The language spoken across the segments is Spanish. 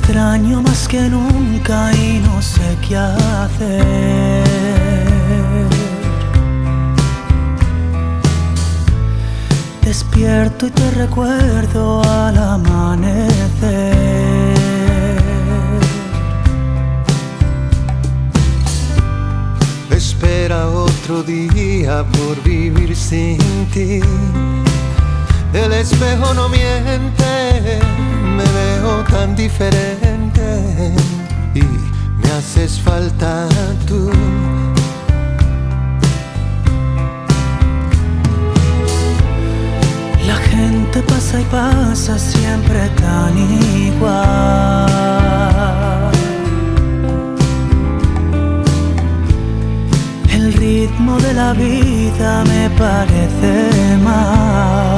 extraño más que nunca y no sé qué hacer. Despierto y te recuerdo al amanecer. Espera otro día por vivir sin ti. El espejo no miente, me veo tan diferente y me haces falta tú. La gente pasa y pasa siempre tan igual. El ritmo de la vida me parece mal.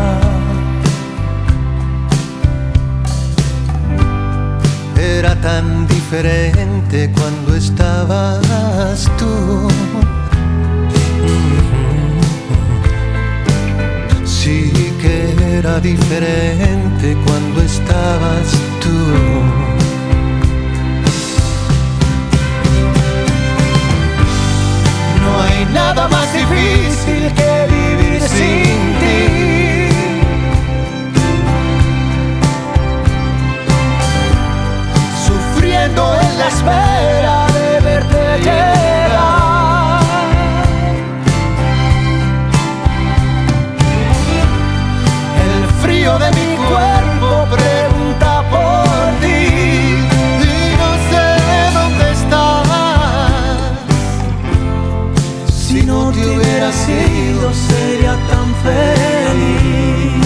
Era tan diferente cuando estabas tú. Sí que era diferente cuando estabas tú. No hay nada más difícil que vivir sin ti. Sufriendo en la espera de verte llegar. El frío de mi cuerpo pregunta por ti y no sé dónde estás. Si no te hubiera sido sería tan feliz.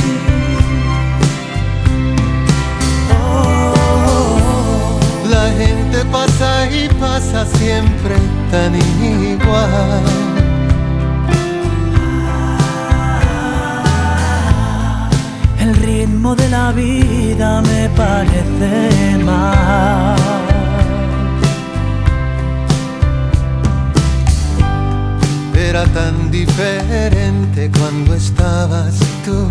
La gente pasa y pasa siempre tan igual. El ritmo de la vida me parece mal. Era tan diferente cuando estabas tú.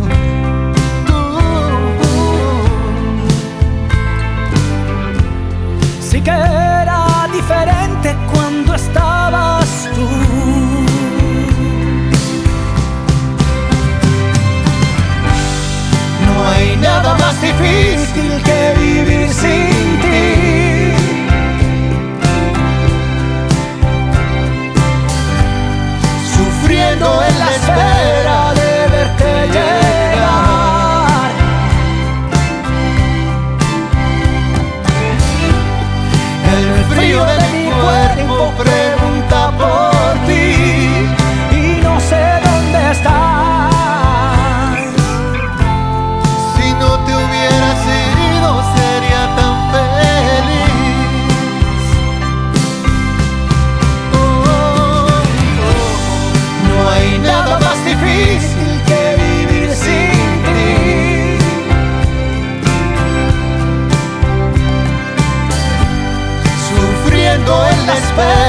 Sí que era diferente cuando estabas tú. No hay nada más difícil que vivir sin ti. Sufriendo en la espera de verte llegar. El frío de mi cuerpo pregunta por ti y no sé dónde estás. Si no te hubieras ido sería tan feliz. No hay nada más difícil que vivir sin ti. Sufriendo en la espera